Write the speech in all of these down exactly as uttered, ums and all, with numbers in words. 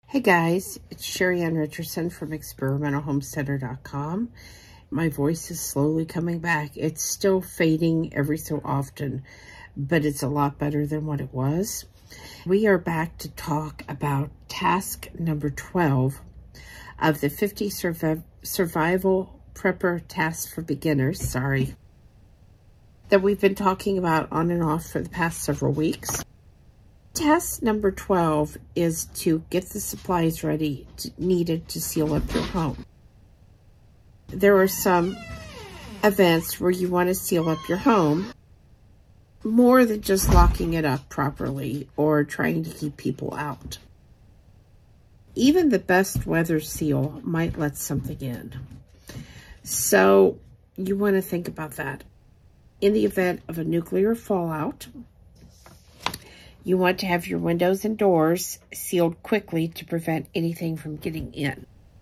Hey guys, it's Sherry Ann Richardson from experimental homesteader dot com. My voice is slowly coming back. It's still fading every so often, but it's a lot better than what it was. We are back to talk about task number twelve of the fifty survi survival prepper tasks for beginners, sorry, that we've been talking about on and off for the past several weeks. Task number twelve is to get the supplies ready to, needed to seal up your home. There are some events where you want to seal up your home more than just locking it up properly or trying to keep people out. Even the best weather seal might let something in. So you want to think about that. In the event of a nuclear fallout, you want to have your windows and doors sealed quickly to prevent anything from getting in.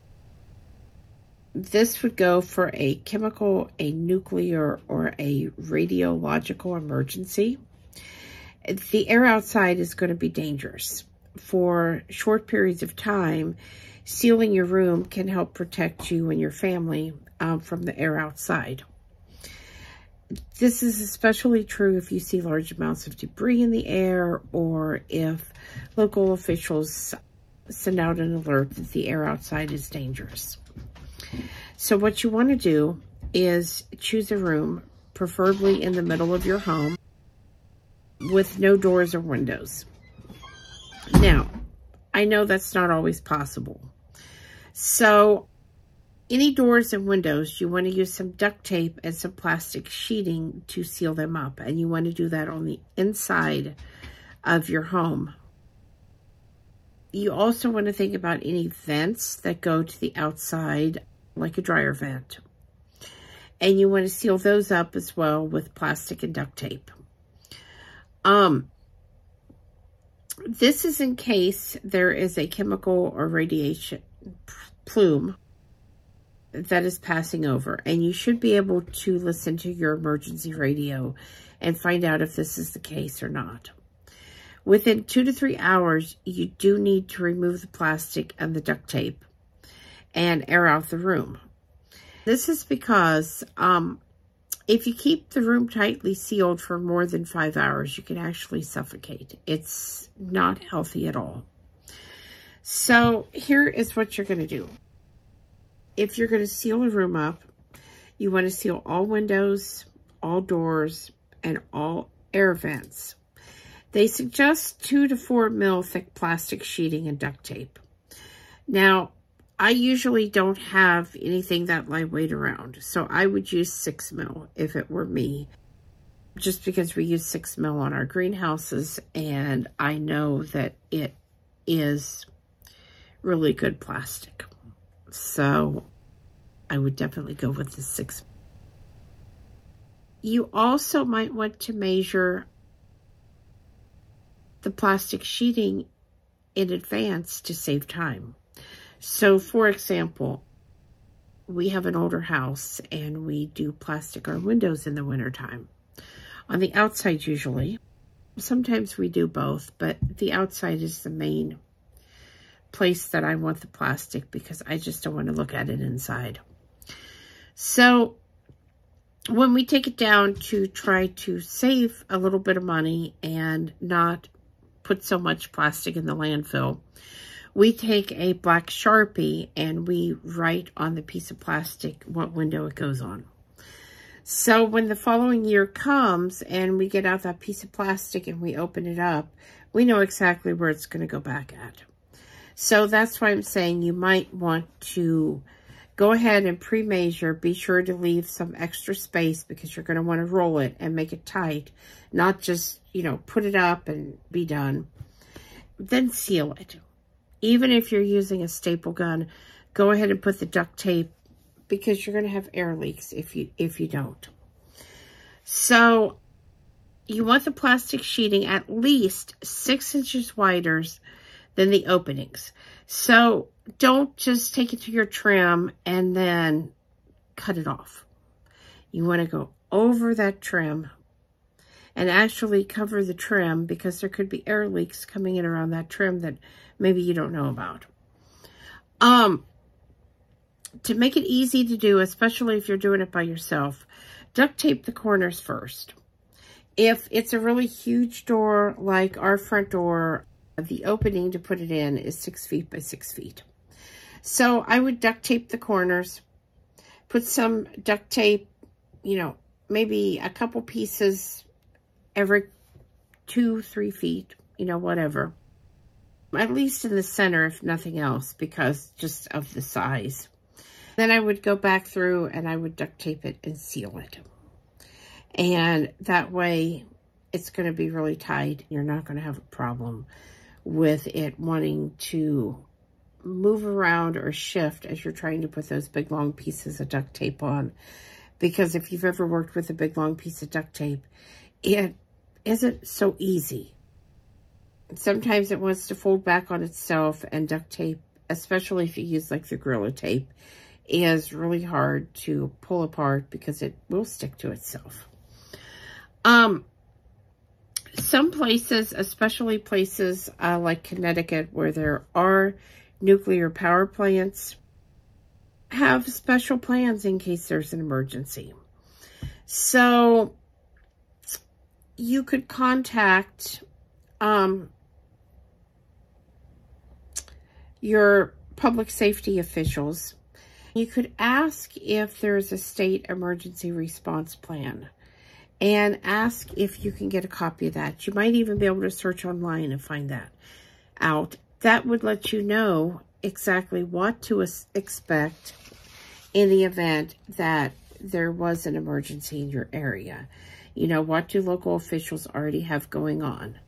This would go for a chemical, a nuclear, or a radiological emergency. The air outside is going to be dangerous. For short periods of time, sealing your room can help protect you and your family um, from the air outside. This is especially true if you see large amounts of debris in the air or if local officials send out an alert that the air outside is dangerous. So what you want to do is choose a room, preferably in the middle of your home, with no doors or windows. Now, I know that's not always possible. So any doors and windows, you want to use some duct tape and some plastic sheeting to seal them up. And you want to do that on the inside of your home. You also want to think about any vents that go to the outside, like a dryer vent. And you want to seal those up as well with plastic and duct tape. Um, this is in case there is a chemical or radiation plume that is passing over, and you should be able to listen to your emergency radio and find out if this is the case or not. Within two to three hours, you do need to remove the plastic and the duct tape and air out the room. This is because um, if you keep the room tightly sealed for more than five hours, you can actually suffocate. It's not healthy at all. So here is what you're going to do. If you're going to seal a room up, you want to seal all windows, all doors, and all air vents. They suggest two to four mil thick plastic sheeting and duct tape. Now, I usually don't have anything that lightweight around, so I would use six mil if it were me, just because we use six mil on our greenhouses, and I know that it is really good plastic. So I would definitely go with the six. You also might want to measure the plastic sheeting in advance to save time. So for example, we have an older house and we do plastic our windows in the wintertime. On the outside usually, sometimes we do both, but the outside is the main place that I want the plastic because I just don't want to look at it inside. So when we take it down to try to save a little bit of money and not put so much plastic in the landfill, we take a black Sharpie and we write on the piece of plastic what window it goes on. So when the following year comes and we get out that piece of plastic and we open it up, we know exactly where it's going to go back at. So that's why I'm saying you might want to go ahead and pre-measure. Be sure to leave some extra space because you're going to want to roll it and make it tight. Not just, you know, put it up and be done. Then seal it. Even if you're using a staple gun, go ahead and put the duct tape because you're going to have air leaks if you, if you don't. So you want the plastic sheeting at least six inches wider than the openings. So don't just take it to your trim and then cut it off. You want to go over that trim and actually cover the trim because there could be air leaks coming in around that trim that maybe you don't know about. Um, to make it easy to do, especially if you're doing it by yourself, duct tape the corners first. If it's a really huge door, like our front door, the opening to put it in is six feet by six feet. So I would duct tape the corners, put some duct tape, you know, maybe a couple pieces every two, three feet, you know, whatever. At least in the center, if nothing else, because just of the size. Then I would go back through and I would duct tape it and seal it. And that way it's going to be really tight. You're not going to have a problem with it wanting to move around or shift as you're trying to put those big long pieces of duct tape on. Because if you've ever worked with a big long piece of duct tape, it isn't so easy. Sometimes it wants to fold back on itself, and duct tape, especially if you use like the Gorilla Tape, is really hard to pull apart because it will stick to itself. Um, some places, especially places uh, like Connecticut, where there are nuclear power plants, have special plans in case there's an emergency. So you could contact um, your public safety officials. You could ask if there's a state emergency response plan and ask if you can get a copy of that. You might even be able to search online and find that out. That would let you know exactly what to expect in the event that there was an emergency in your area. You know, what do local officials already have going on?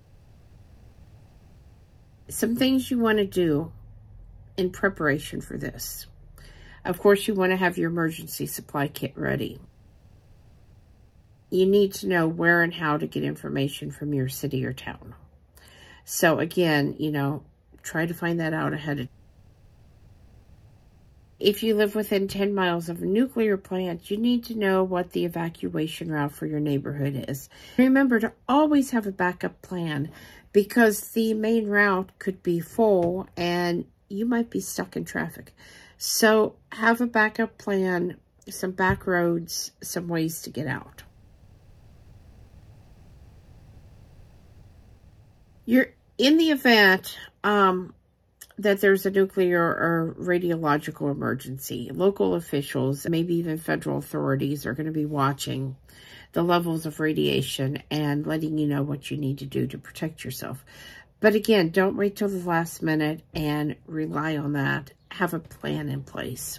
Some things you want to do in preparation for this. Of course, you want to have your emergency supply kit ready. You need to know where and how to get information from your city or town. So again, you know, try to find that out ahead of time. If you live within ten miles of a nuclear plant, you need to know what the evacuation route for your neighborhood is. Remember to always have a backup plan, because the main route could be full and you might be stuck in traffic. So have a backup plan, some back roads, some ways to get out. You're in the event um, that there's a nuclear or radiological emergency. Local officials, maybe even federal authorities, are going to be watching the levels of radiation and letting you know what you need to do to protect yourself. But again, don't wait till the last minute and rely on that. Have a plan in place.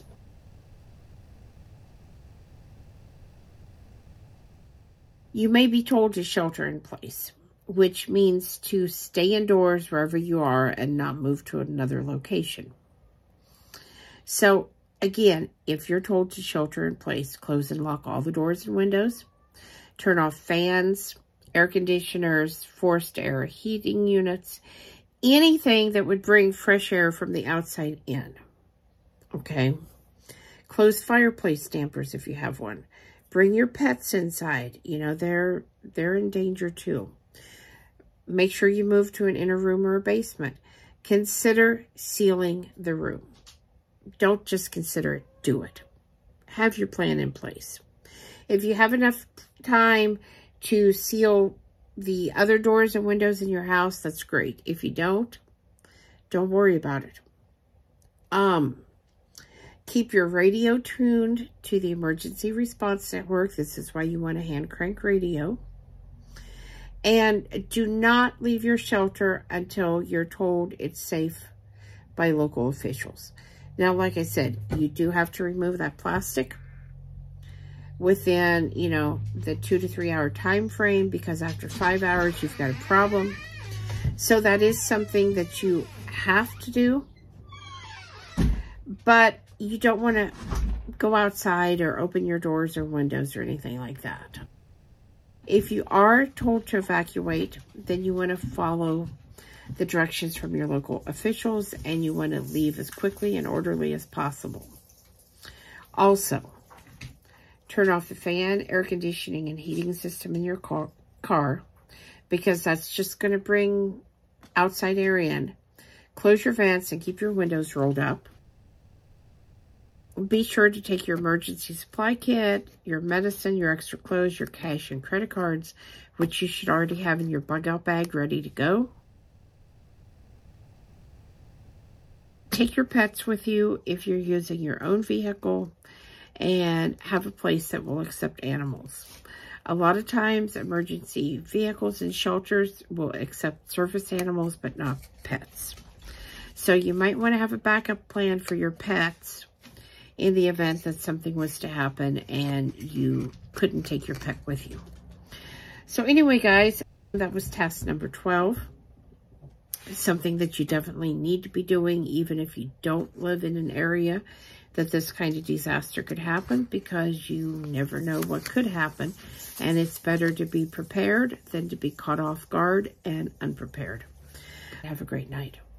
You may be told to shelter in place, which means to stay indoors wherever you are and not move to another location. So again, if you're told to shelter in place, close and lock all the doors and windows, turn off fans, air conditioners, forced air heating units, anything that would bring fresh air from the outside in. Okay? Close fireplace dampers if you have one. Bring your pets inside. You know, they're they're in danger too. Make sure you move to an inner room or a basement. Consider sealing the room. Don't just consider it, do it. Have your plan in place. If you have enough time to seal the other doors and windows in your house, that's great. If you don't, don't worry about it. Um, keep your radio tuned to the emergency response network. This is why you want a hand crank radio. And do not leave your shelter until you're told it's safe by local officials. Now, like I said, you do have to remove that plastic within, you know, the two to three hour time frame, because after five hours, you've got a problem. So that is something that you have to do, but you don't want to go outside or open your doors or windows or anything like that. If you are told to evacuate, then you want to follow the directions from your local officials, and you want to leave as quickly and orderly as possible. Also, turn off the fan, air conditioning, and heating system in your car, car because that's just going to bring outside air in, Close your vents and keep your windows rolled up. Be sure to take your emergency supply kit, your medicine, your extra clothes, your cash and credit cards, which you should already have in your bug out bag ready to go. Take your pets with you if you're using your own vehicle, and have a place that will accept animals. A lot of times, emergency vehicles and shelters will accept service animals, but not pets. So you might want to have a backup plan for your pets in the event that something was to happen and you couldn't take your pet with you. So anyway, guys, that was task number twelve. Something that you definitely need to be doing, even if you don't live in an area that this kind of disaster could happen, because you never know what could happen. And it's better to be prepared than to be caught off guard and unprepared. Have a great night.